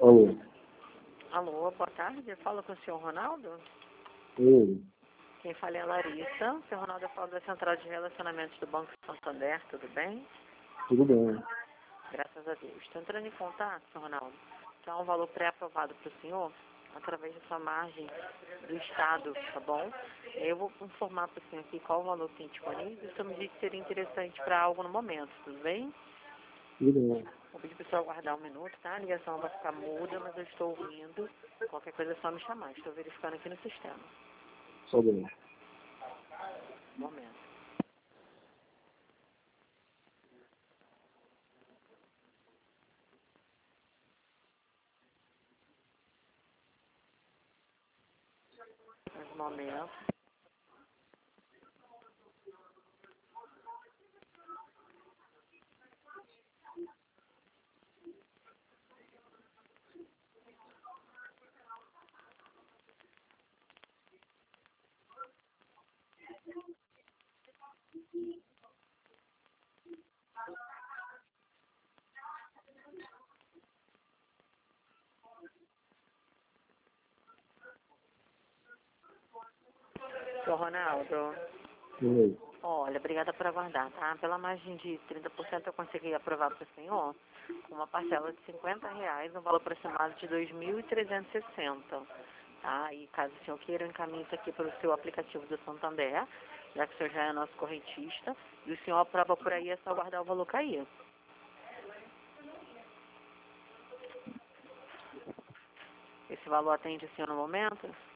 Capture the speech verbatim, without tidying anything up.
Alô. Alô, boa tarde. Fala com o senhor Ronaldo? Oi. Quem fala é a Larissa. O senhor Ronaldo fala da Central de Relacionamentos do Banco Santander, tudo bem? Tudo bem. Graças a Deus. Estou entrando em contato, senhor Ronaldo, que há um valor pré-aprovado para o senhor, através da sua margem do Estado, tá bom? Eu vou informar para o senhor aqui qual o valor que tem disponível e o senhor me disse que seria interessante para algo no momento, tudo bem? Tudo bem. Vou pedir para o senhor aguardar um minuto, tá? A ligação vai ficar muda, mas eu estou ouvindo. Qualquer coisa é só me chamar. Estou verificando aqui no sistema. Só bem. Um momento. Mais um momento. Senhor Ronaldo, Oi. olha, obrigada por aguardar, tá? Pela margem de trinta por cento eu consegui aprovar para o senhor uma parcela de cinquenta reais, um valor aproximado de dois mil trezentos e sessenta. Tá? E caso o senhor queira, eu encaminho isso aqui para o seu aplicativo do Santander, já que o senhor já é nosso correntista, e o senhor aprova por aí, é só aguardar o valor cair. Esse valor atende o senhor no momento?